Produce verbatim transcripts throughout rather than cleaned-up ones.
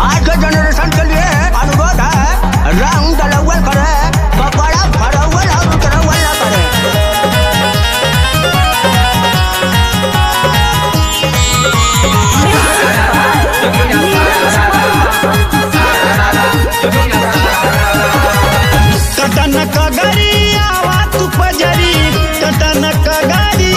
आज के जनरेशन के लिए अनुरोध है, रंग डलवल करे, कपड़ा फरवल और उतरवल ना करे। कटन कगरी आवा तू पजरी, कटन कगरी,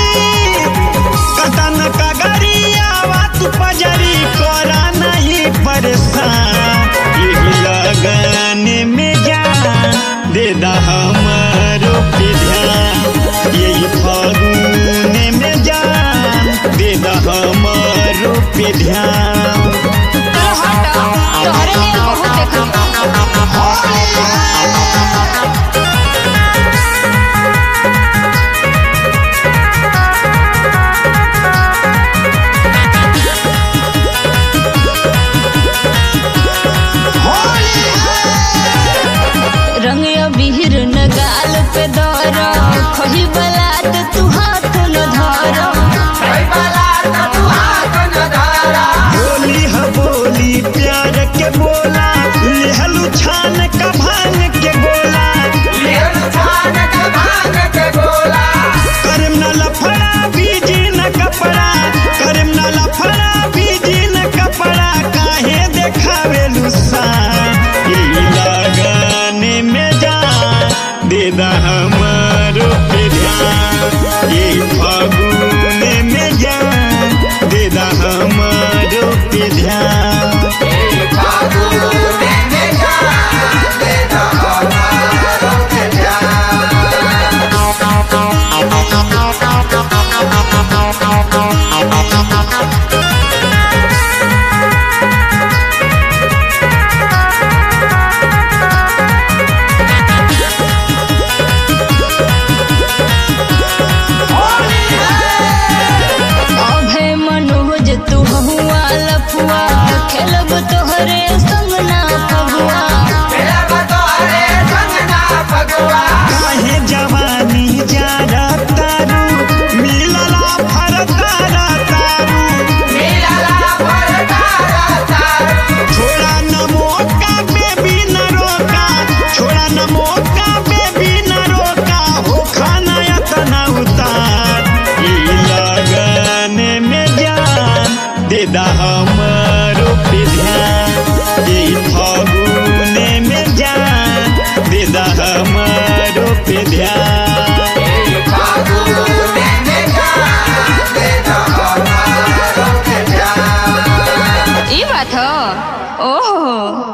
कटन कगरी आवा तू पजरी, कोरा नहीं परेशान। यही लगन में जान दे दा हमारो पे ध्यान, यही फागुन में जान दे दा हमारो पे ध्यान। तोहरे लिए बहुत देखा रंग अबीर न गाल पे दर, खही बलात तू हाथ न धर। बोली है बोली प्यार के बोला, लेहलू छान का भांग के बोला, करम न लफड़ा बीजी न कपड़ा, करम न लफड़ा बीजी न कपड़ा, काहे देखावे लुसा। यही लगन में जान दे दा हमारो पे ध्यान, यही फागुन में जान दे दा हमारो पे ध्यान। अभय मनोज तू हुआ लफुआ, खेलब तोहरे संग ना फगुआ। काहे जवानी जा तारू, मिलला फरतारा तारू, छोड़ा न मौका बेबी न रोका, छोड़ा न मौका बेबी न रोका, हो खाना इतना उतार। ई लगन में जान दे दा हमारो पे ध्यान, ई फागुन में जान दे दा हमारो पे ध्यान। ई बात ह ओहो।